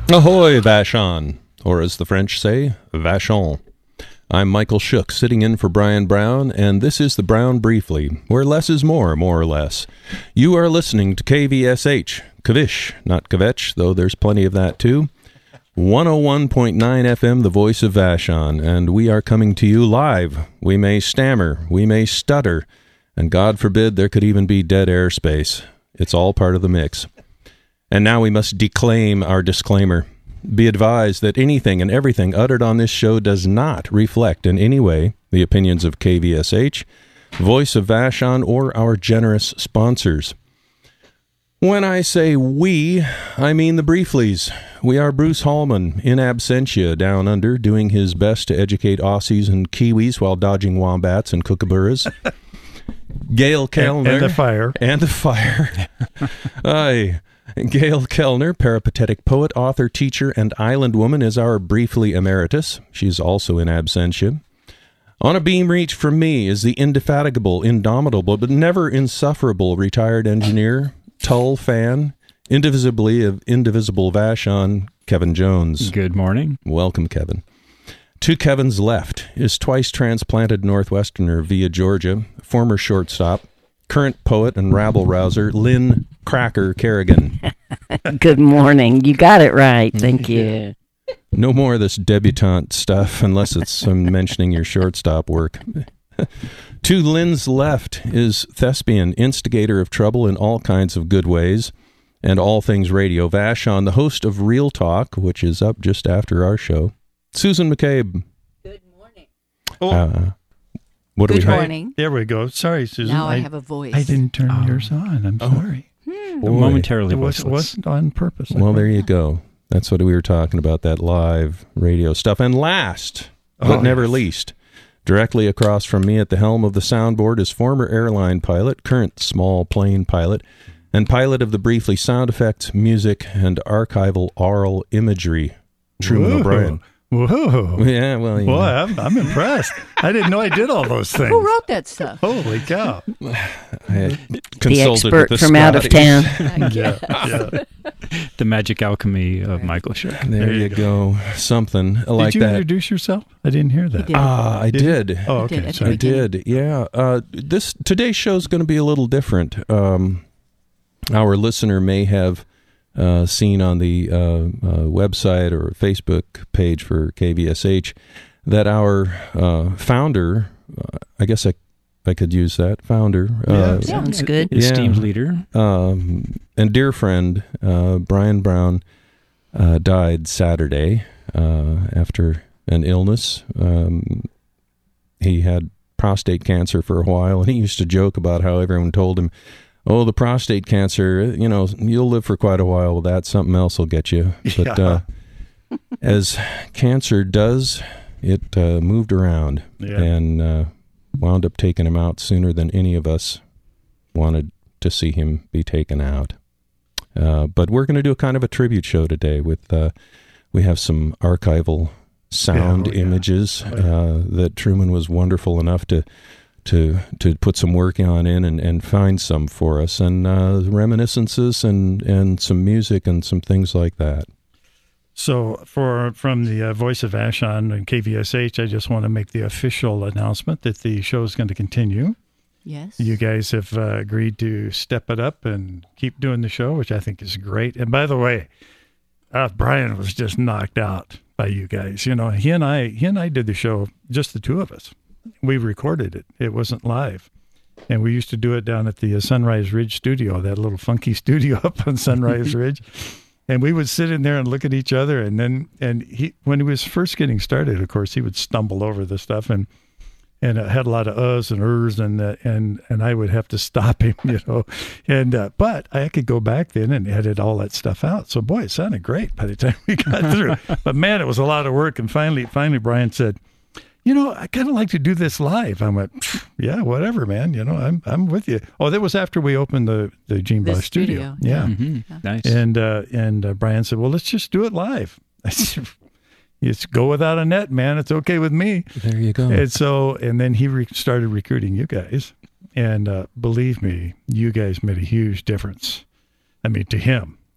Ahoy, Vashon, or as the French say, Vachon. I'm Michael Shook, sitting in for Brian Brown, and this is the Brown Briefly, where less is more or less. You are listening to KVSH, Kavish, not Kvetch, though there's plenty of that too. 101.9 FM, the voice of Vashon, and we are coming to you live. We may stammer, we may stutter, and God forbid there could even be dead airspace. It's all part of the mix. And now we must declaim our disclaimer. Be advised that anything and everything uttered on this show does not reflect in any way the opinions of KVSH, Voice of Vashon, or our generous sponsors. When I say we, I mean the Brieflies. We are Bruce Hallman, in absentia, down under, doing his best to educate Aussies and Kiwis while dodging wombats and kookaburras. Gail Kellner. And the fire. And the fire. Aye. Gail Kellner, peripatetic poet, author, teacher, and island woman, is our Briefly emeritus. She's also in absentia. On a beam reach from me is the indefatigable, indomitable, but never insufferable retired engineer, Tull fan, indivisibly of indivisible Vashon, Kevin Jones. Good morning. Welcome, Kevin. To Kevin's left is twice transplanted Northwesterner via Georgia, former shortstop, current poet and rabble-rouser, Lynn Cracker Kerrigan. Good morning. You got it right. Thank you. No more of this debutante stuff, unless it's mentioning your shortstop work. To Lynn's left is thespian, instigator of trouble in all kinds of good ways, and all things radio, Vashon, the host of Real Talk, which is up just after our show, Susan McCabe. Good morning. What do Good we have? morning. There we go. Sorry, Susan. Now I have a voice. I didn't turn yours on. I'm sorry. Momentarily It voiceless. wasn't on purpose. Well, there you go. That's what we were talking about, that live radio stuff. And last, but never least, directly across from me at the helm of the soundboard is former airline pilot, current small plane pilot, and pilot of the Briefly sound effects, music, and archival oral imagery, Truman O'Brien. Whoa. Yeah, well, you Boy, know. I'm impressed. I didn't know I did all those things. Who wrote that stuff? Holy cow. I had The consulted expert with the from out of Scotties. town. Yeah. The magic alchemy of Michael Shook. There you go. Something like Did you that. introduce yourself? I didn't hear that. He did. I did. Oh, You did okay. at the Sorry. I did, yeah. Today's show is going to be a little different. Our listener may have seen on the website or Facebook page for KVSH that our founder, I guess I could use that, founder. Sounds good. Esteemed leader. And dear friend, Brian Brown, died Saturday after an illness. He had prostate cancer for a while, and he used to joke about how everyone told him, "Oh, the prostate cancer, you'll live for quite a while with that. Something else will get you." But as cancer does, it moved around and wound up taking him out sooner than any of us wanted to see him be taken out. But we're going to do a kind of a tribute show today with, we have some archival sound images that Truman was wonderful enough to put some work on and find some for us, and reminiscences and some music and some things like that. So from the Voice of Vashon and KVSH, I just want to make the official announcement that the show is going to continue. Yes. You guys have agreed to step it up and keep doing the show, which I think is great. And by the way, Brian was just knocked out by you guys. He and I did the show, just the two of us. We recorded it. It wasn't live. And we used to do it down at the Sunrise Ridge studio, that little funky studio up on Sunrise Ridge. And we would sit in there and look at each other. And he, when he was first getting started, of course, he would stumble over the stuff and it had a lot of uhs and ers, and I would have to stop him, And but I could go back then and edit all that stuff out. So boy, it sounded great by the time we got through. But man, it was a lot of work. And finally, Brian said, I kind of like to do this live. I went, yeah, whatever, man. I'm with you. Oh, that was after we opened the Gene The Boss studio. Yeah. Mm-hmm. Nice. And Brian said, well, let's just do it live. I said, just go without a net, man. It's okay with me. There you go. And then he started recruiting you guys. And believe me, you guys made a huge difference. I mean, to him.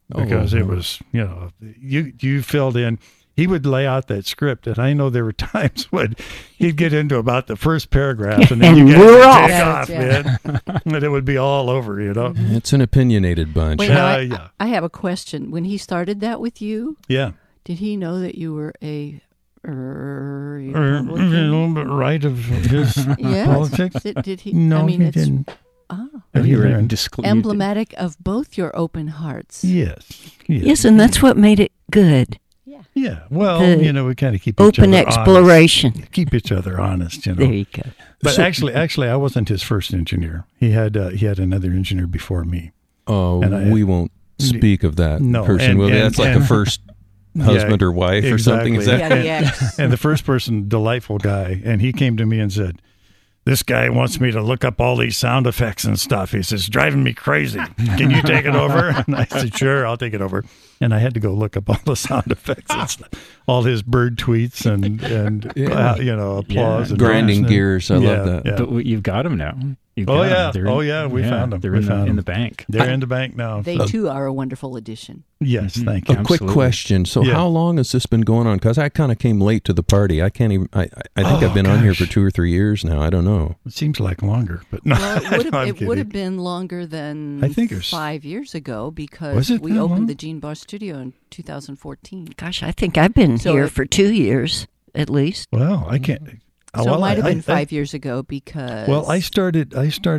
because it was, you filled in. He would lay out that script, and I know there were times when he'd get into about the first paragraph, and then And you guys we're would off. take off, Yeah. man, and it would be all over, It's an opinionated bunch. Wait, now, Yeah. I have a question. When he started that with you, Yeah. did he know that you were a A Republican? little bit right of his Yes. politics. Did he? No, I mean, he it's didn't. You were Either. emblematic of both your open hearts. Yes. Yes, and that's what made it good. Yeah. Well, The we kind of keep Open each other exploration. honest. Keep each other honest, There you go. But So- actually, I wasn't his first engineer. He had another engineer before me. Oh, And we won't speak of that No, person, and- will we? and- That's like and- a first husband or wife or something. Is exactly. that? Yeah, the ex. And the first person, delightful guy, and he came to me and said, "This guy wants me to look up all these sound effects and stuff. He says, driving me crazy. Can you take it over?" And I said, "Sure, I'll take it over." And I had to go look up all the sound effects and stuff, all his bird tweets and Yeah. applause. Yeah. And Grinding and- gears. I love that. Yeah. But you've got them now. You've Oh, got 'em. yeah. They're Oh, yeah, we found 'em. They're We in, found in 'em. the bank. They're in the bank now. They So- too are a wonderful addition. Yes, Mhm. thank A you. quick Absolutely. question. So, Yeah. how long has this been going on? Because I kind of came late to the party. I can't even. I think I've been on here for gosh. 2 or 3 years now. I don't know. It seems like longer, but no. Well, it would No, I'm have, it would have kidding. been longer than I think it was- 5 years ago because Was it we that opened long? the Gene Boss Studio in 2014. Gosh, I think I've been So here it- for 2 years at least. Well, I can't. So well, it might have I- been 5 years ago because. Well, I started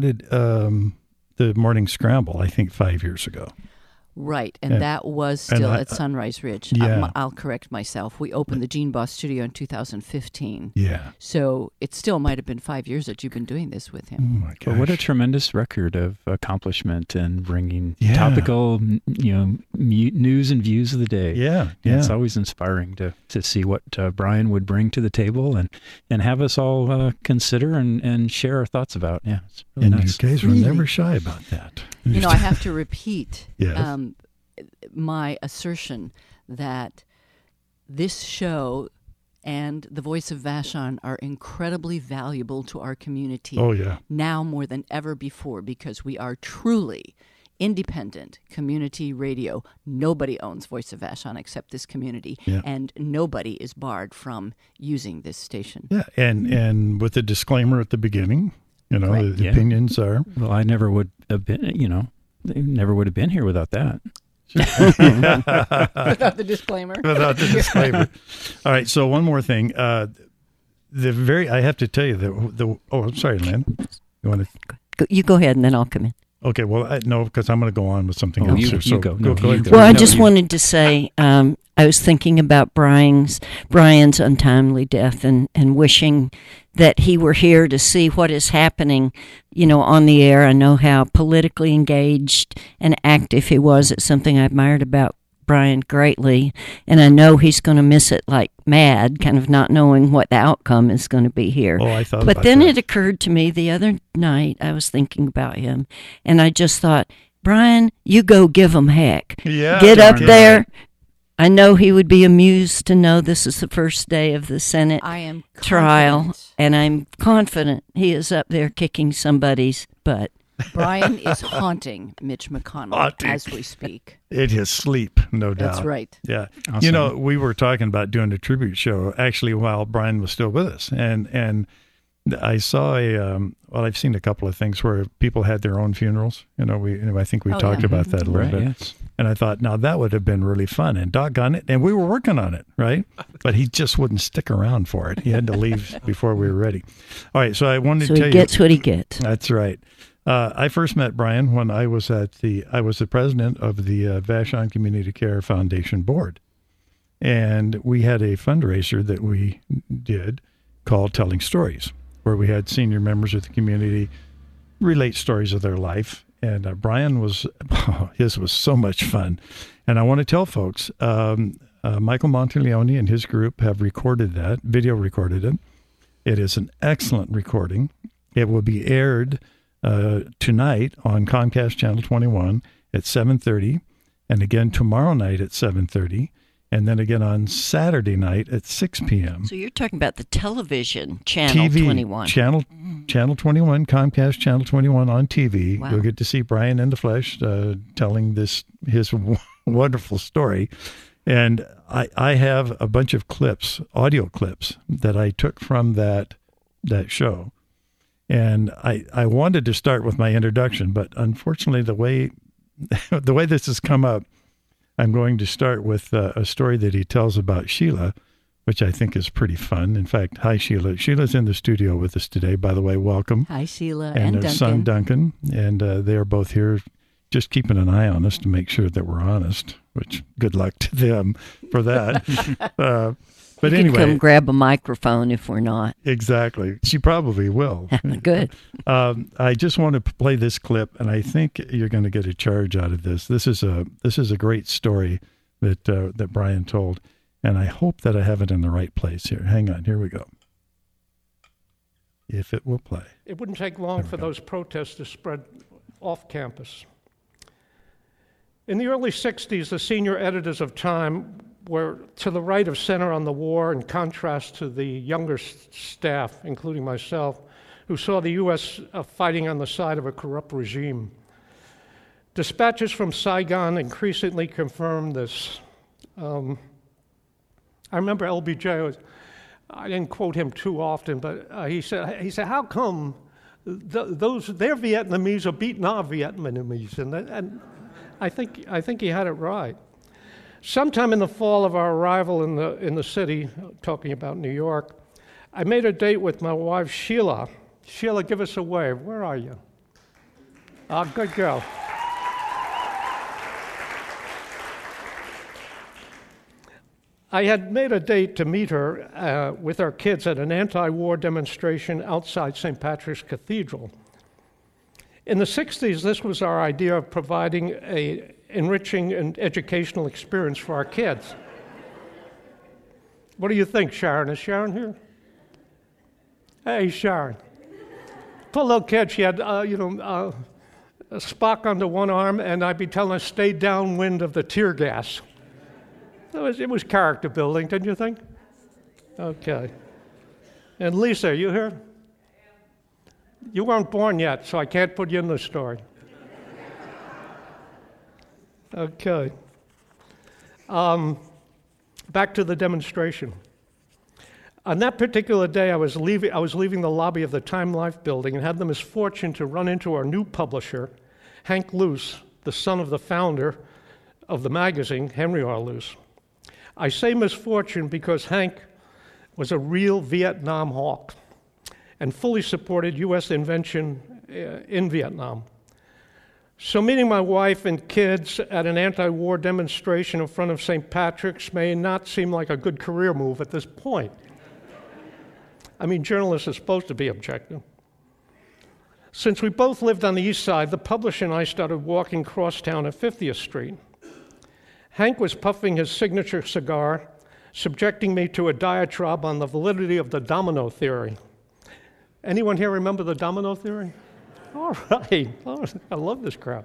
the morning scramble, I think 5 years ago. Right, and And- that was and still I- at Sunrise Ridge. Yeah. I'll correct myself. We opened the Gene Boss Studio in 2015. Yeah. So it still might have been 5 years that you've been doing this with Oh him. my But what a gosh. tremendous record of accomplishment and bringing Yeah. topical, news and views of the day. Yeah. And Yeah. It's always inspiring to see what Brian would bring to the table and have us all consider and share our thoughts about. Yeah, it's really And nice. you guys were Really? never shy about that. You know, I have to repeat Yes. my assertion that this show and the Voice of Vashon are incredibly valuable to our community Oh, yeah. now more than ever before because we are truly independent community radio. Nobody owns Voice of Vashon except this community, Yeah. and nobody is barred from using this station. Yeah. And with the disclaimer at the begining, Right. the Yeah. opinions are. Well, I never would have been, they never would have been here without that. Without the disclaimer. Without the disclaimer. All right. So one more thing. I have to tell you I'm sorry, Lynn. You want to? You go ahead and then I'll come in. Okay. Well, no, because I'm going to go on with something Oh, else. you- here. you So go. No, go you ahead. go. Well, I No, just you- wanted to say I was thinking about Brian's untimely death and wishing that he were here to see what is happening, on the air. I know how politically engaged and active he was. It's something I admired about Brian greatly, and I know he's going to miss it like mad, kind of not knowing what the outcome is going to be here. Oh, I thought But about then that. it occurred to me the other night, I was thinking about him, and I just thought, Brian, you go give him heck. Yeah, Get up darn there. I know he would be amused to know this is the first day of the Senate I am trial, confident and I'm confident he is up there kicking somebody's butt. Brian is haunting Mitch McConnell Haunting. as we speak. It is sleep, no doubt. That's right. Yeah. Awesome. We were talking about doing a tribute show actually while Brian was still with us. And I saw I've seen a couple of things where people had their own funerals. I think we Oh, talked yeah. about that a little Right, bit. yes. And I thought, now that would have been really fun and doggone it. And we were working on it, right? But he just wouldn't stick around for it. He had to leave before we were ready. All right. So I wanted So to he tell gets you. what he gets. That's right. I first met Brian when I was the president of the Vashon Community Care Foundation board. And we had a fundraiser that we did called Telling Stories, where we had senior members of the community relate stories of their life. And Brian his was so much fun. And I want to tell folks, Michael Monteleone and his group have recorded that, video recorded it. It is an excellent recording. It will be aired tonight on Comcast Channel 21 at 7:30, and again tomorrow night at 7:30, and then again on Saturday night at 6 p.m. So you're talking about the television channel TV 21. Channel 21, Comcast Channel 21 on TV. Wow. You'll get to see Brian in the flesh telling his wonderful story. And I have a bunch of clips, audio clips, that I took from that show. And I wanted to start with my introduction, but unfortunately the way this has come up, I'm going to start with a story that he tells about Sheila, which I think is pretty fun. In fact, hi, Sheila. Sheila's in the studio with us today, by the way. Welcome. Hi, Sheila and Duncan. their son, Duncan. And they are both here just keeping an eye on us to make sure that we're honest, which good luck to them for that. But you anyway, can come grab a microphone if we're not. Exactly. She probably will. Good. I just want to play this clip, and I think you're going to get a charge out of this. This is a great story that Brian told, and I hope that I have it in the right place here. Hang on. Here we go. If it will play. It wouldn't take long for those protests to spread off campus. In the early 60s, the senior editors of Time were to the right of center on the war, in contrast to the younger staff, including myself, who saw the U.S. Fighting on the side of a corrupt regime. Dispatches from Saigon increasingly confirmed this. I remember LBJ, I didn't quote him too often, but he said, how come their Vietnamese are beating our Vietnamese? And I think he had it right. Sometime in the fall of our arrival in the city, talking about New York, I made a date with my wife, Sheila. Sheila, give us a wave. Where are you? Good girl. I had made a date to meet her with our kids at an anti-war demonstration outside St. Patrick's Cathedral. In the 60s, this was our idea of providing an enriching and educational experience for our kids. What do you think, Sharon? Is Sharon here? Hey, Sharon. Poor little kid, she had, a Spock under one arm, and I'd be telling her, stay downwind of the tear gas. It was character building, didn't you think? Okay. And Lisa, you here? You weren't born yet, so I can't put you in the story. Okay. Back to the demonstration. On that particular day, I was leaving the lobby of the Time Life building and had the misfortune to run into our new publisher, Hank Luce, the son of the founder of the magazine, Henry R. Luce. I say misfortune because Hank was a real Vietnam hawk and fully supported U.S. intervention in Vietnam. So meeting my wife and kids at an anti-war demonstration in front of St. Patrick's may not seem like a good career move at this point. I mean, journalists are supposed to be objective. Since we both lived on the east side, the publisher and I started walking crosstown at 50th Street. Hank was puffing his signature cigar, subjecting me to a diatribe on the validity of the domino theory. Anyone here remember the domino theory? All right. Oh, I love this crowd.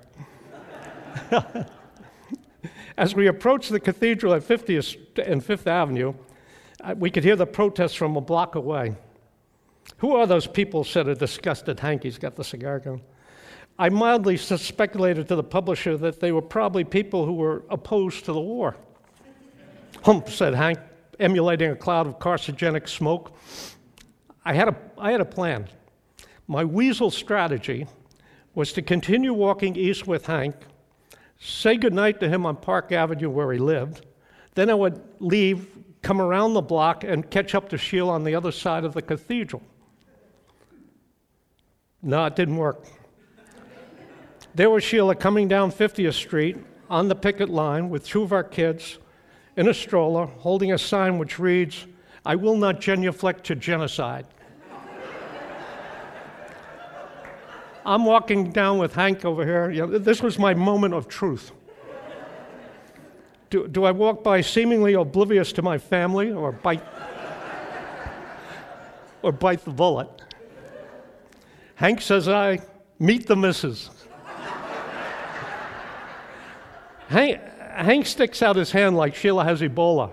As we approached the cathedral at 50th and Fifth Avenue, we could hear the protests from a block away. Who are those people, said a disgusted Hank. He's got the cigar going. I mildly speculated to the publisher that they were probably people who were opposed to the war. Hump, said Hank, emulating a cloud of carcinogenic smoke. I had a plan. My weasel strategy was to continue walking east with Hank, say goodnight to him on Park Avenue where he lived, then I would leave, come around the block, and catch up to Sheila on the other side of the cathedral. No, it didn't work. There was Sheila coming down 50th Street on the picket line with two of our kids in a stroller, holding a sign which reads, "I will not genuflect to genocide." I'm walking down with Hank over here. This was my moment of truth. Do I walk by seemingly oblivious to my family or bite the bullet? Hank says meet the missus. Hank sticks out his hand like Sheila has Ebola.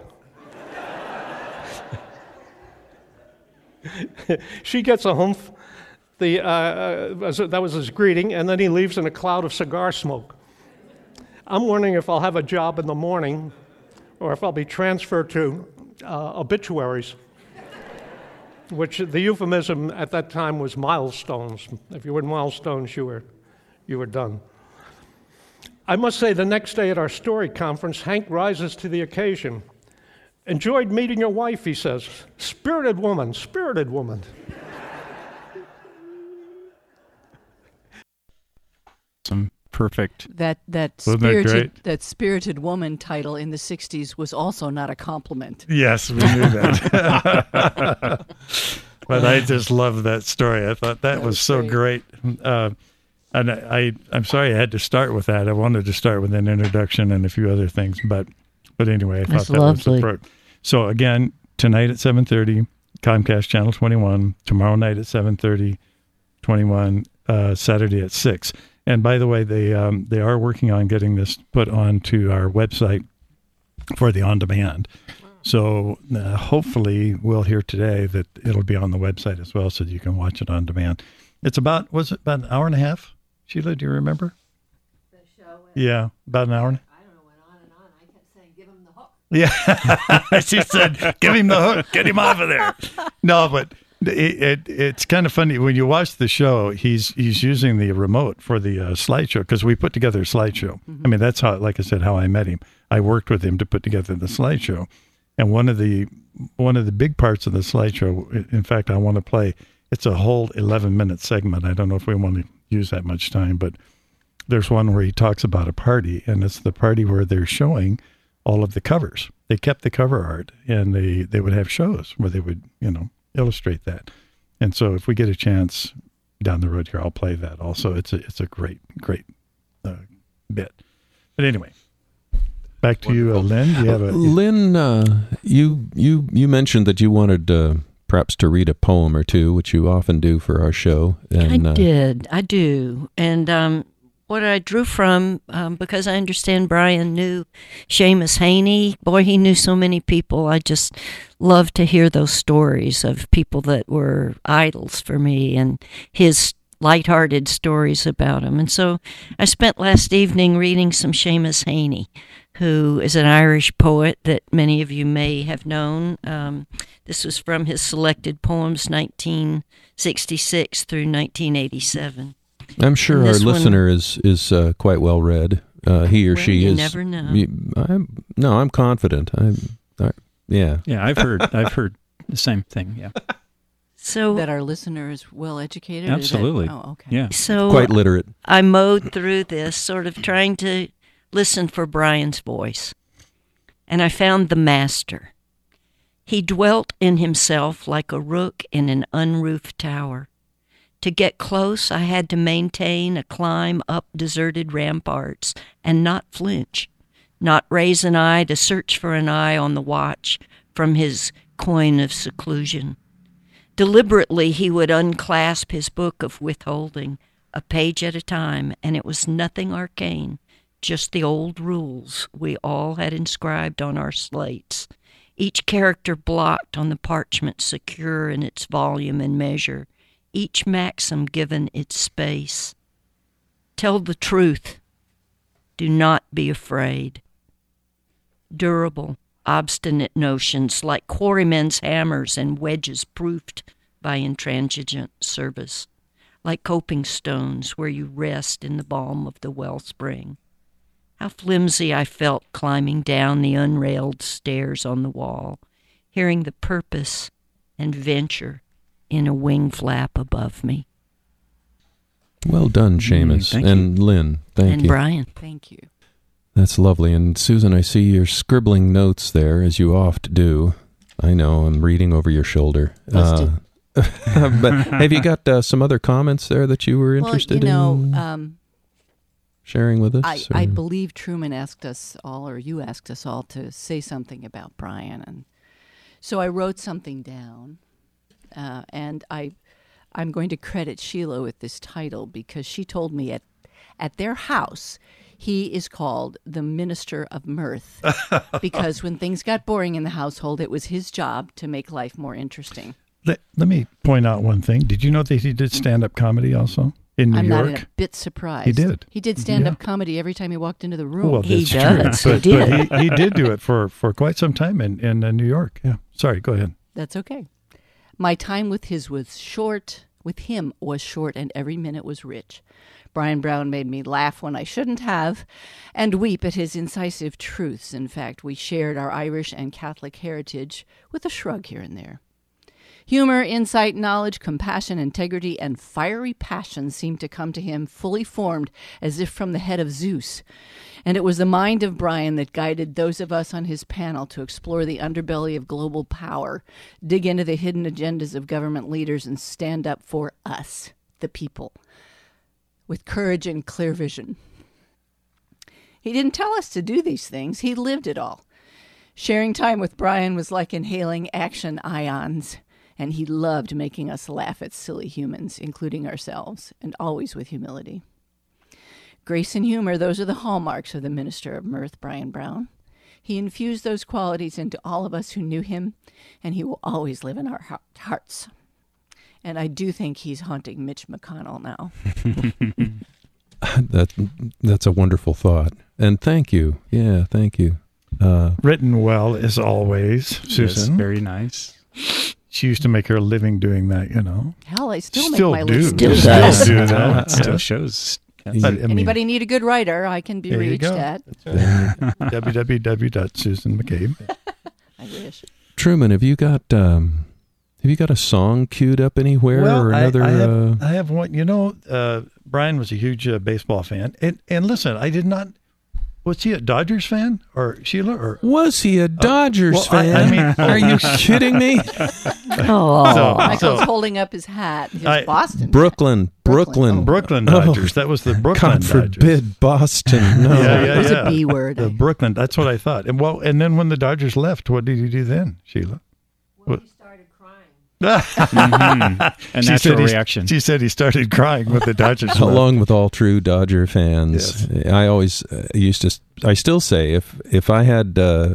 She gets a humph. That was his greeting, and then he leaves in a cloud of cigar smoke. I'm wondering if I'll have a job in the morning or if I'll be transferred to obituaries, which the euphemism at that time was milestones. If you were in milestones, you were done. I must say, the next day at our story conference, Hank rises to the occasion. Enjoyed meeting your wife, he says. Spirited woman, spirited woman. Some perfect. That Wasn't that spirited great? spirited woman title in the 60s was also not a compliment. Yes, we knew that. But I just loved that story. I thought that was so great. And I'm sorry I had to start with that. I wanted to start with an introduction and a few other things, but anyway, I thought That's that lovely. was the So again, tonight at 7:30, Comcast Channel 21. Tomorrow night at 7:30, 21. Saturday at 6. And by the way, they are working on getting this put onto our website for the on-demand. So hopefully we'll hear today that it'll be on the website as well, so that you can watch it on demand. Was it about an hour and a half? Sheila, do you remember? The show. Yeah, about an hour. I don't know, went on and on. I kept saying, give him the hook. Yeah, she said, "Give him the hook, get him off of there." No, but it's kind of funny when you watch the show. He's using the remote for the slideshow, because we put together a slideshow. I mean, that's how, like I said, how I met him. I worked with him to put together the slideshow, and one of the big parts of the slideshow, in fact, I want to play. It's a whole 11-minute segment. I don't know if we want to use that much time, but there's one where he talks about a party, and it's the party where they're showing all of the covers. They kept the cover art, and they would have shows where they would, illustrate that. And so if we get a chance down the road here, I'll play that also. It's a great bit. But anyway, back to you, Lynn. Do you have Lynn, you mentioned that you wanted perhaps to read a poem or two, which you often do for our show. And, I do. And what I drew from, because I understand Brian knew Seamus Haney. Boy, he knew so many people. I just love to hear those stories of people that were idols for me and his lighthearted stories about him. And so I spent last evening reading some Seamus Haney, who is an Irish poet that many of you may have known. This was from his selected poems, 1966 through 1987. I'm sure our listener is quite well read. He or she is. You never know. I'm confident. Yeah. Yeah, I've heard the same thing. Yeah, So That our listener is well educated? absolutely. Okay. Yeah, So Quite literate. I mowed through this, sort of trying to listen for Brian's voice. And I found the master. He dwelt in himself like a rook in an unroofed tower. To get close, I had to maintain a climb up deserted ramparts and not flinch, not raise an eye to search for an eye on the watch from his coign of seclusion. Deliberately, he would unclasp his book of withholding, a page at a time, and it was nothing arcane, just the old rules we all had inscribed on our slates, each character blocked on the parchment secure in its volume and measure, each maxim given its space. Tell the truth. Do not be afraid. Durable, obstinate notions like quarrymen's hammers and wedges proofed by intransigent service, like coping stones where you rest in the balm of the wellspring. How flimsy I felt climbing down the unrailed stairs on the wall, hearing the purpose and venture in a wing flap above me. Well done, Seamus. Thank and Lynn, thank And you. Brian. Thank you. That's lovely. And Susan, I see you're scribbling notes there, as you oft do. I know, I'm reading over your shoulder. Busted. But have you got some other comments there that you were interested in sharing with us? I believe Truman asked us all, or you asked us all, to say something about Brian. And so I wrote something down, and I'm going to credit Sheila with this title because she told me at their house, he is called the Minister of Mirth because when things got boring in the household, it was his job to make life more interesting. Let me point out one thing. Did you know that he did stand-up comedy also? in New I'm York. not a bit surprised. He did. He did stand-up comedy every time he walked into the room. Well, He that's does. true. He did. But he did do it for quite some time in New York. Yeah. Sorry, go ahead. That's okay. My time with him was short, and every minute was rich. Brian Brown made me laugh when I shouldn't have, and weep at his incisive truths. In fact, we shared our Irish and Catholic heritage with a shrug here and there. Humor, insight, knowledge, compassion, integrity, and fiery passion seemed to come to him fully formed as if from the head of Zeus. And it was the mind of Brian that guided those of us on his panel to explore the underbelly of global power, dig into the hidden agendas of government leaders, and stand up for us, the people, with courage and clear vision. He didn't tell us to do these things. He lived it all. Sharing time with Brian was like inhaling action ions, and he loved making us laugh at silly humans, including ourselves, and always with humility. Grace and humor, those are the hallmarks of the minister of mirth, Brian Brown. He infused those qualities into all of us who knew him, and he will always live in our hearts. And I do think he's haunting Mitch McConnell now. That's a wonderful thought. And thank you. Yeah, thank you. Written well as always, Susan. Yes, very nice. She used to make her living doing that, you know. Hell, I still make Still my do. list. Still Still does. do that. Still Yeah. shows. But, I mean, Anybody need a good writer, I can be There you reached go. at. www.susanmccabe. I wish. Truman, have you got a song queued up anywhere or another? I have one. You know, Brian was a huge baseball fan, and listen, I did not. Was he a Dodgers fan or Sheila or? Was he a Dodgers well, fan? I mean- Are you kidding me? Oh, So- Michael's holding up his hat. His Boston. Brooklyn. Brooklyn Dodgers. That was the Brooklyn God Dodgers. forbid Boston. No. Yeah, It was yeah. a B word. The Brooklyn. That's what I thought. And then when the Dodgers left, what did he do then, Sheila? When he started crying. A She natural said he- reaction. She said he started crying with the Dodgers. left. Along with all true Dodger fans, I always I still say if I had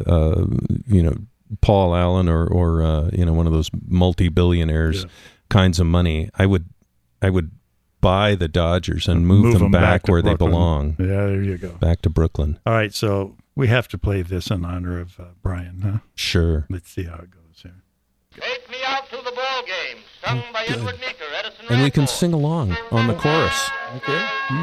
Paul Allen or one of those multi-billionaires kinds of money, I would buy the Dodgers and move them back to where they Brooklyn. belong, Yeah, there you go. back to Brooklyn. All right, so we have to play this in honor of Brian, huh? Sure. Let's see how it goes here. Take me out to the ball game, sung by Edward Meeker, Edison And we can Raffles. sing along on the chorus. Okay.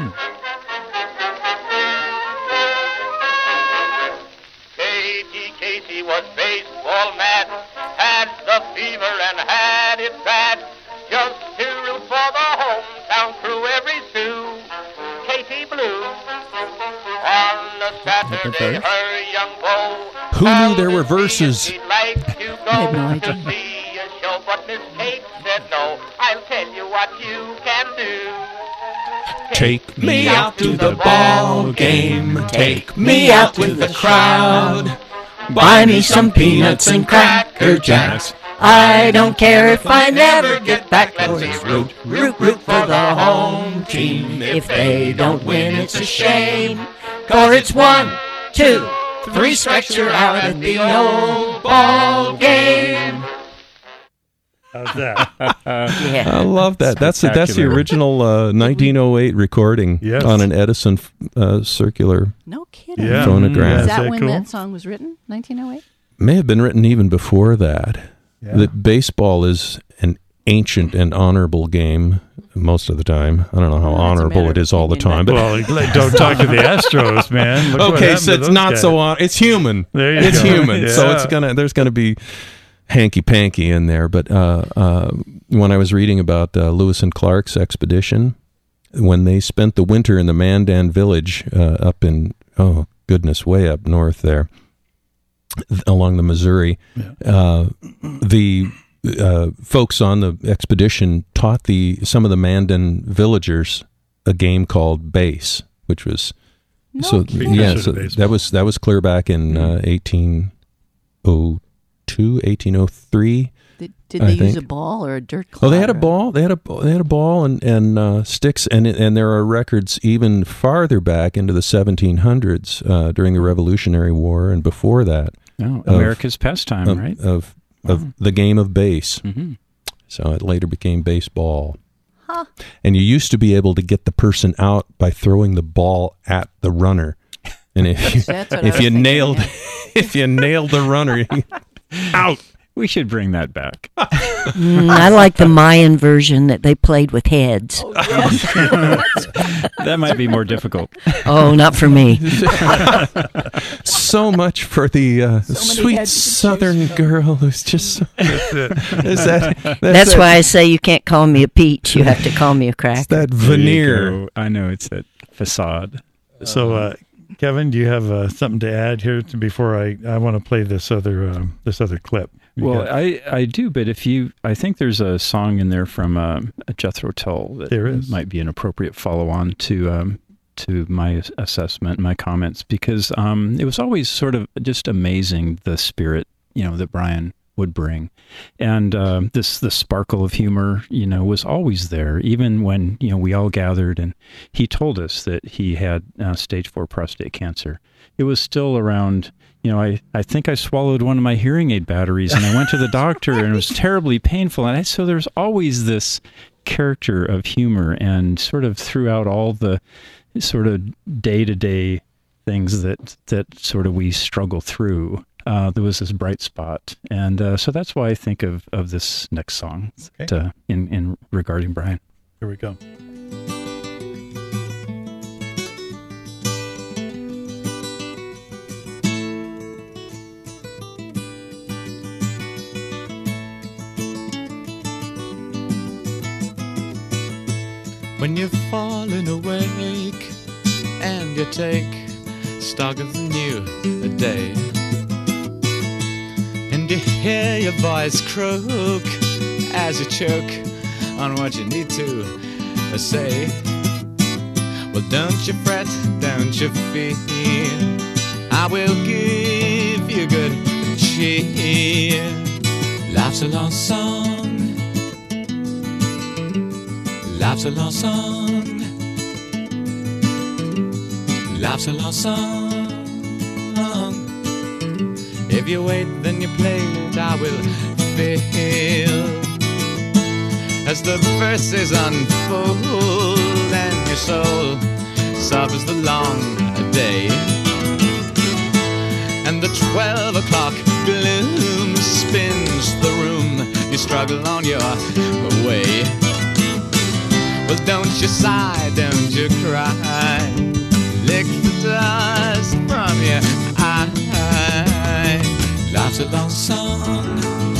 J.T. Casey was baseball mad, had the fever and had it bad. Just to root for the hometown crew every Sioux. Casey Blue. On a Saturday, her young beau. Who knew there were verses? He'd like to go I had no to idea. see a show, but Miss Kate said no. I'll tell you what you can do. Take me out to the ball game. Take me out with the crowd. buy me some peanuts and Cracker Jacks. I don't care if I never get back. Let's Let's root, root for the home team. If they don't win, it's a shame. For it's 1, 2, 3 strikes, you're out at the old ball game. How's that? Yeah. I love that. That's the Spectacular. original 1908 recording Yes. on an Edison circular. No kidding. Yeah. Phonograph. Is Yeah, that when cool? that song was written? 1908? May have been written even before that. Yeah. That baseball is an ancient and honorable game most of the time. I don't know how Well, that's a honorable matter it of is all the opinion, time, but Well, don't talk to the Astros, man. Look what okay, happened so to it's those not guys. so it's human. There you It's go. human, so Yeah. there's gonna be hanky panky in there. But when I was reading about Lewis and Clark's expedition, when they spent the winter in the Mandan village up in way up north there, along the Missouri, the folks on the expedition taught some of the Mandan villagers a game called base, which was Precursor to baseball. that was clear back in 1803. Did I they use think. a ball or a dirt clod? Oh, they had a or- ball. They had a ball and sticks, and there are records even farther back into the 1700s during the Revolutionary War and before that Oh, America's pastime, right? of the game of base. Mm-hmm. So it later became baseball. And you used to be able to get the person out by throwing the ball at the runner. And if you nailed the runner, out. We should bring that back. I like the Mayan version that they played with heads. Oh, yes. That might be more difficult. Oh, not for me. So much for the sweet Southern girl who's just. That's why I say you can't call me a peach. You have to call me a cracker. It's that veneer. I know, it's that facade. So, Kevin, do you have something to add here before I want to play this other clip? Well, I do, but I think there's a song in there from Jethro Tull that there is. Might be an appropriate follow-on to my assessment, my comments, because it was always sort of just amazing, the spirit, that Brian would bring. And the sparkle of humor, was always there, even when, we all gathered and he told us that he had stage 4 prostate cancer. It was still around, I think I swallowed one of my hearing aid batteries and I went to the doctor and it was terribly painful. And so there's always this character of humor, and sort of throughout all the sort of day-to-day things that sort of we struggle through, there was this bright spot. And so that's why I think of this next song in regarding Brian. Here we go. When you're falling awake and you take stock of the new day, and you hear your voice croak as you choke on what you need to say, well, don't you fret, don't you fear, I will give you good cheer. Life's a long song, life's a long song, life's a long song. If you wait, then you play it, I will feel as the verses unfold and your soul suffers the long day, and the 12 o'clock gloom spins the room. You struggle on your way. Well, don't you sigh, don't you cry, lick the dust from your eye. Life's a long song,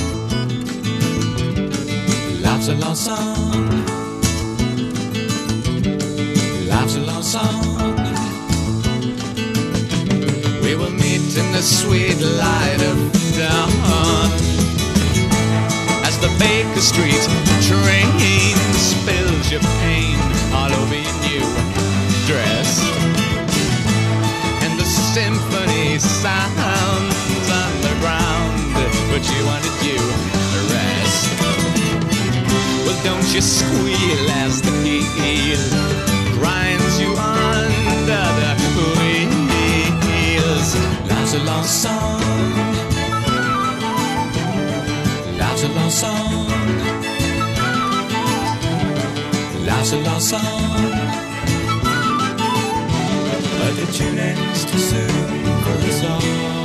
life's a long song, life's a long song. We will meet in the sweet light of dawn as the Baker Street train spills your pain all over your new dress, and the symphony sounds underground, but you wanted you rest. Well, don't you squeal as the heel grinds you under the wheels. Life's a long song, life's a long song, life's a long song, but the tune ends too soon for us all.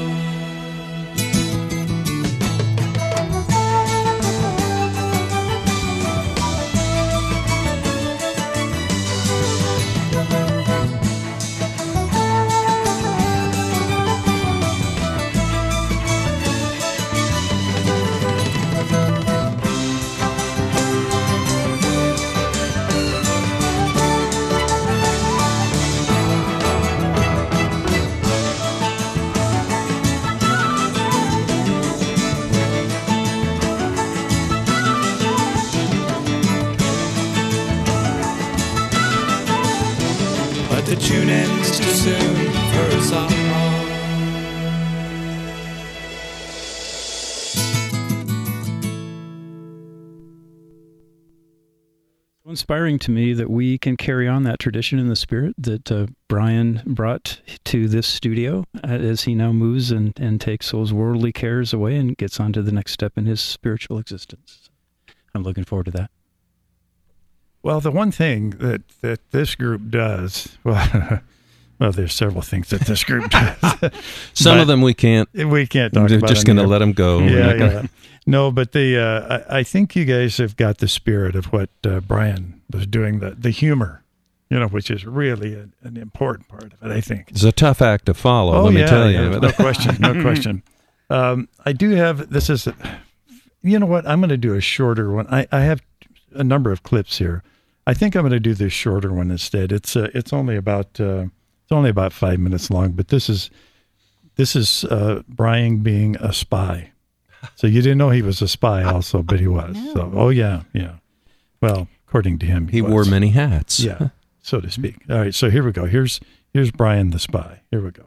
The tune ends too soon for us all. Inspiring to me that we can carry on that tradition in the spirit that Brian brought to this studio as he now moves and takes those worldly cares away and gets on to the next step in his spiritual existence. I'm looking forward to that. Well, the one thing that this group does, well, there's several things that this group does. Some of them we can't talk We're about. just going to let them go. Yeah. No, but I think you guys have got the spirit of what Brian was doing, the humor, which is really an important part of it, I think. It's a tough act to follow, let me tell you. No question, no question. I do have, this is, you know what, I'm going to do a shorter one. I have a number of clips here. I think I'm going to do this shorter one instead. It's only about 5 minutes long, but this is Brian being a spy. So you didn't know he was a spy also, but he was. No. So, yeah. Well, according to him, he wore many hats. Yeah, so to speak. All right, so here we go. Here's Brian the spy. Here we go.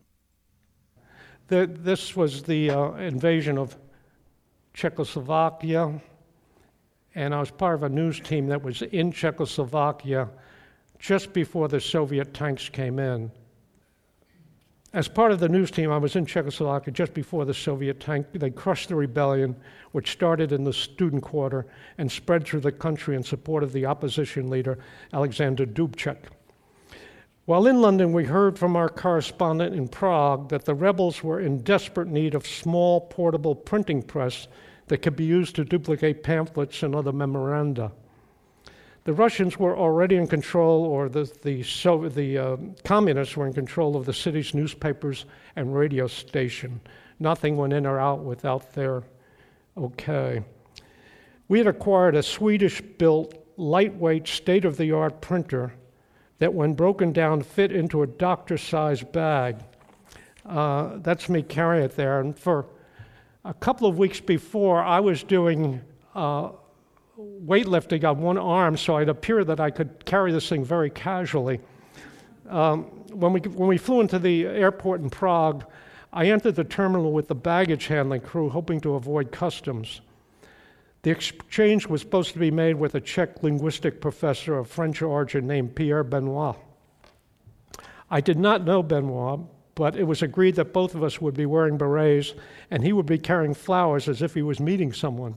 This was the invasion of Czechoslovakia, and I was part of a news team that was in Czechoslovakia just before the Soviet tanks came in. As part of the news team, I was in Czechoslovakia just before the Soviet tank. They crushed the rebellion, which started in the student quarter and spread through the country in support of the opposition leader, Alexander Dubček. While in London, we heard from our correspondent in Prague that the rebels were in desperate need of small, portable printing press that could be used to duplicate pamphlets and other memoranda. The Russians were already in control, or the communists were in control of the city's newspapers and radio station. Nothing went in or out without their okay. We had acquired a Swedish-built, lightweight, state-of-the-art printer that, when broken down, fit into a doctor-sized bag. That's me carrying it there. And for a couple of weeks before, I was doing weightlifting on one arm, so it appeared that I could carry this thing very casually. When we flew into the airport in Prague, I entered the terminal with the baggage handling crew, hoping to avoid customs. The exchange was supposed to be made with a Czech linguistic professor of French origin named Pierre Benoit. I did not know Benoit, but it was agreed that both of us would be wearing berets, and he would be carrying flowers as if he was meeting someone.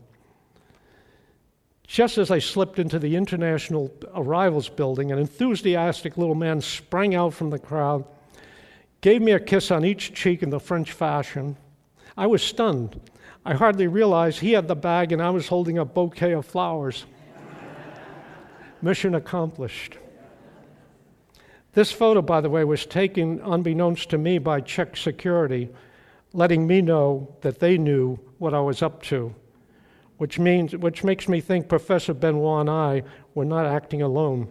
Just as I slipped into the International Arrivals building, an enthusiastic little man sprang out from the crowd, gave me a kiss on each cheek in the French fashion. I was stunned. I hardly realized he had the bag and I was holding a bouquet of flowers. Mission accomplished. This photo, by the way, was taken unbeknownst to me by Czech security, letting me know that they knew what I was up to, which makes me think Professor Benoit and I were not acting alone.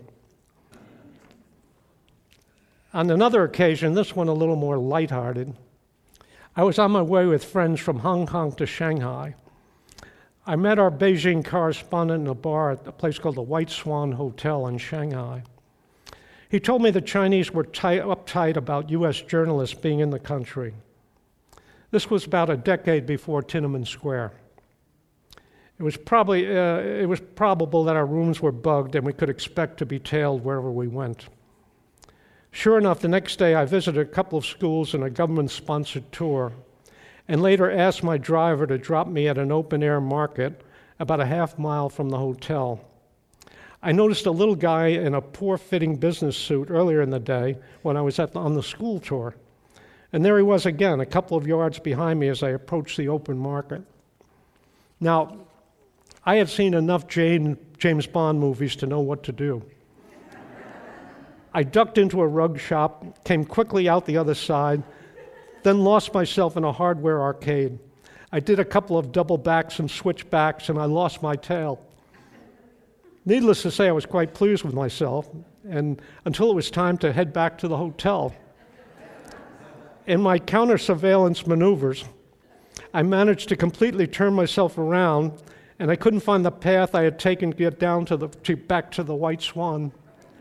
On another occasion, this one a little more lighthearted, I was on my way with friends from Hong Kong to Shanghai. I met our Beijing correspondent in a bar at a place called the White Swan Hotel in Shanghai. He told me the Chinese were uptight about U.S. journalists being in the country. This was about a decade before Tiananmen Square. It was probable that our rooms were bugged and we could expect to be tailed wherever we went. Sure enough, the next day I visited a couple of schools in a government-sponsored tour, and later asked my driver to drop me at an open-air market about a half mile from the hotel. I noticed a little guy in a poor-fitting business suit earlier in the day when I was on the school tour. And there he was again, a couple of yards behind me as I approached the open market. Now, I had seen enough James Bond movies to know what to do. I ducked into a rug shop, came quickly out the other side, then lost myself in a hardware arcade. I did a couple of double backs and switchbacks, and I lost my tail. Needless to say, I was quite pleased with myself, and until it was time to head back to the hotel. In my counter-surveillance maneuvers, I managed to completely turn myself around, and I couldn't find the path I had taken to get down back to the White Swan.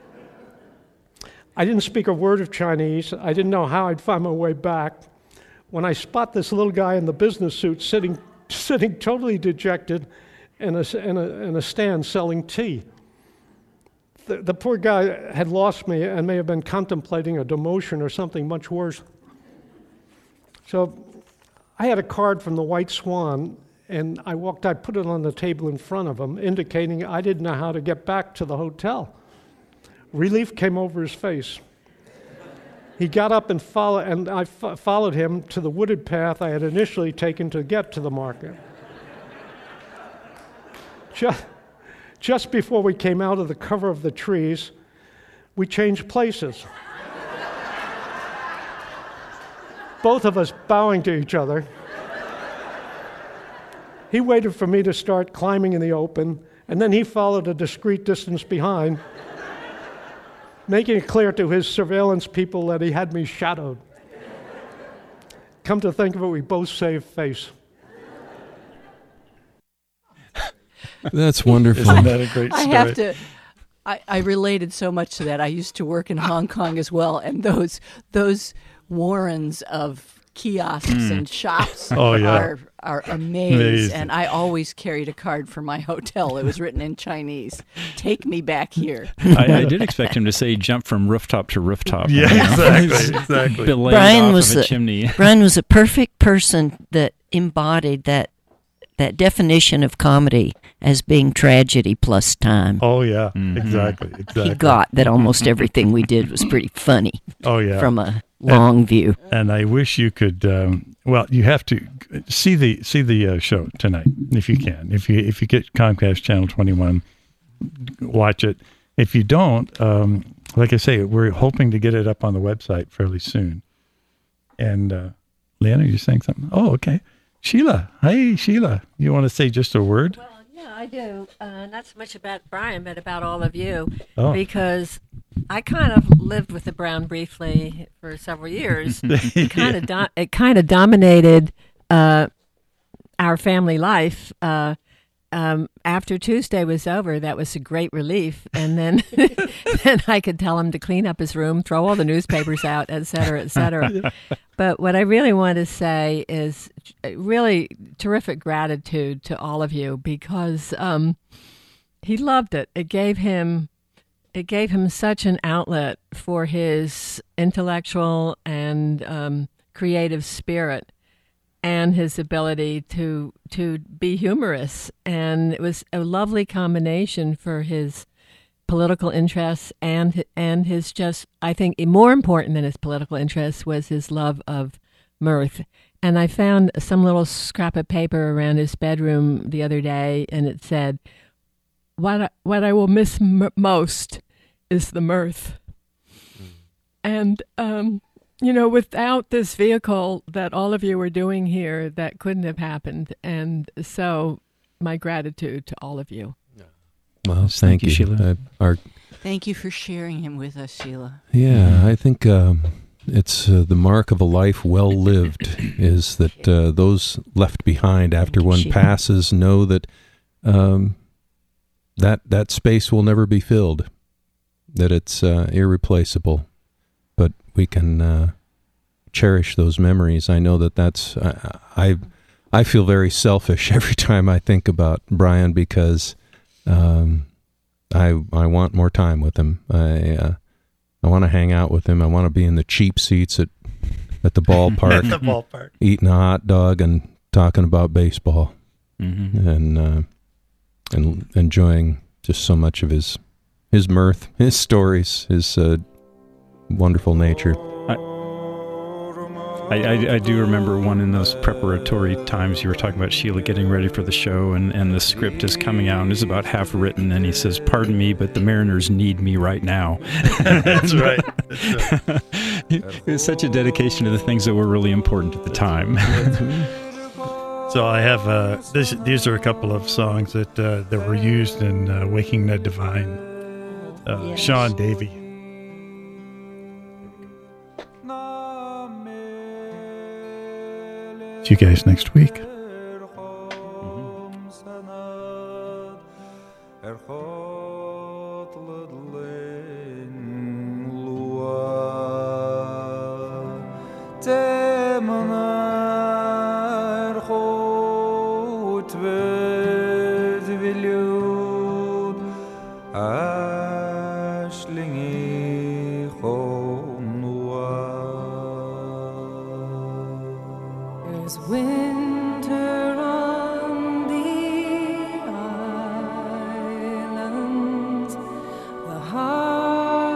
I didn't speak a word of Chinese. I didn't know how I'd find my way back. When I spot this little guy in the business suit sitting totally dejected in a stand selling tea. The poor guy had lost me and may have been contemplating a demotion or something much worse. So I had a card from the White Swan, and I put it on the table in front of him, indicating I didn't know how to get back to the hotel. Relief came over his face. He got up and I followed him to the wooded path I had initially taken to get to the market. Just before we came out of the cover of the trees, we changed places. Both of us bowing to each other. He waited for me to start climbing in the open, and then he followed a discreet distance behind, making it clear to his surveillance people that he had me shadowed. Come to think of it, we both saved face. That's wonderful. Isn't that a great story? I have to. I related so much to that. I used to work in Hong Kong as well, and those warrens of kiosks and shops are amazing. And I always carried a card for my hotel. It was written in Chinese. Take me back here. I did expect him to say jump from rooftop to rooftop. Yeah, exactly. Brian was a chimney. Brian was a perfect person that embodied that definition of comedy as being tragedy plus time. Oh, yeah, exactly. He got that almost everything we did was pretty funny. Oh, yeah. From a long view. And I wish you could. You have to see the show tonight if you can. If you get Comcast Channel 21, watch it. If you don't, like I say, we're hoping to get it up on the website fairly soon. And Leanna, you're saying something? Oh, okay. Sheila, hey Sheila, you want to say just a word? Well, yeah, I do. Not so much about Brian, but about all of you, because I kind of lived with the Brown briefly for several years. It kind of dominated our family life. After Tuesday was over, that was a great relief, and then then I could tell him to clean up his room, throw all the newspapers out, et cetera, et cetera. But what I really want to say is really terrific gratitude to all of you, because he loved it. It gave him such an outlet for his intellectual and creative spirit, and his ability to be humorous. And it was a lovely combination for his political interests and his just, I think more important than his political interests was his love of mirth. And I found some little scrap of paper around his bedroom the other day, and it said, what I will miss most is the mirth. And, without this vehicle that all of you are doing here, that couldn't have happened. And so my gratitude to all of you. Well, thank you, Sheila. Thank you for sharing him with us, Sheila. Yeah, I think it's the mark of a life well lived is that those left behind after one passes know that that space will never be filled, that it's irreplaceable. But we can cherish those memories. I know that's I feel very selfish every time I think about Brian, because I want more time with him. I want to hang out with him. I want to be in the cheap seats at the ballpark, eating a hot dog and talking about baseball, and enjoying just so much of his mirth, his stories, his wonderful nature. I do remember one in those preparatory times you were talking about Sheila getting ready for the show, and the script is coming out and is about half written, and he says, "Pardon me, but the Mariners need me right now." That's right. It was such a dedication to the things that were really important at the time. So I have these are a couple of songs that were used in Waking the Divine. Sean Davey. See you guys next week. There's winter on the islands, the heart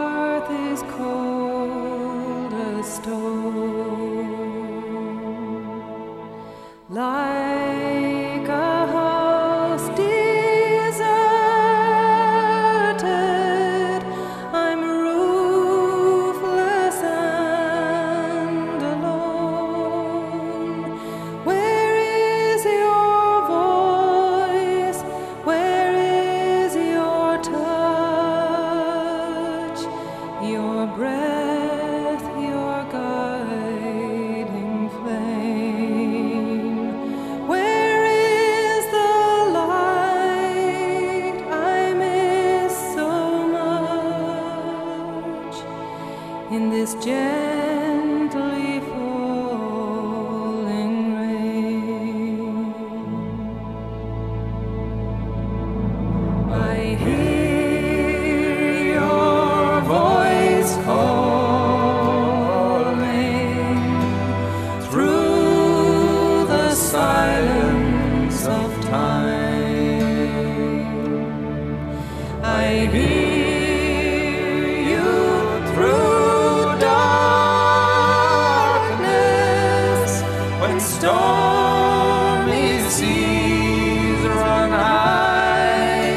seas run high.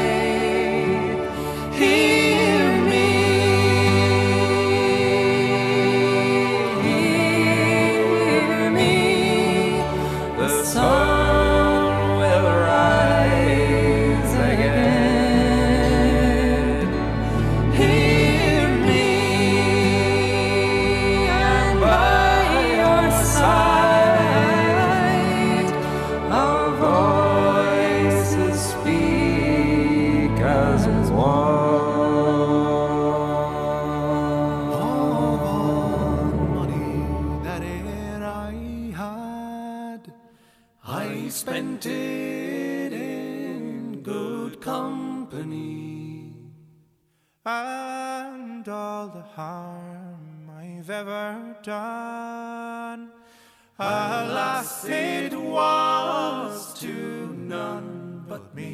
Hear me, the sun will rise again. Hear me, and by your side our voices speak as one. All the money that e'er I had, I spent it in good company, and all the harm I've ever done, alas, it was to none but me.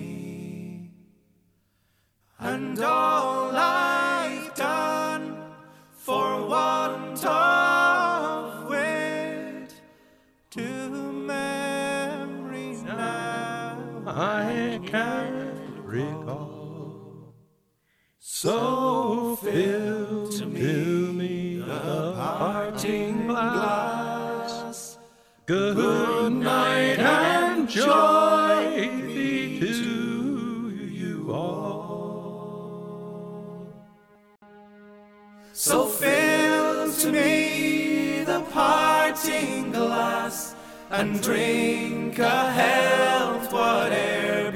And all I've done for want of wit to memory now I can't recall. So fill to me the parting glass. Good night and joy be to you all. So fill to me the parting glass, and drink a health whate'er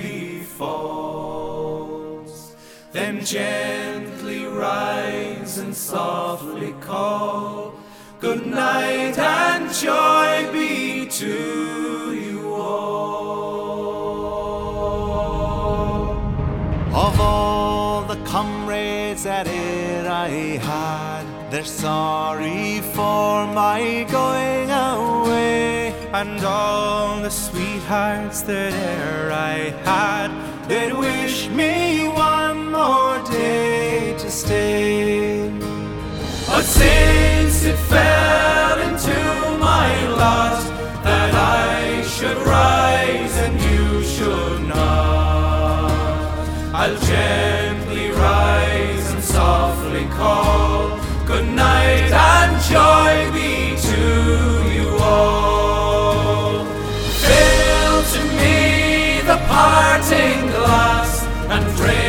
befalls. Then gently rise and softly call, good night and joy be to you all. Of all the comrades that e'er I had, they're sorry for my going away, and all the sweethearts that e'er I had, they'd wish me one more day to stay. But since it fell into my lot that I should rise and you should not, I'll gently rise and softly call, good night and joy be to you all. Fill to me the parting glass, and drink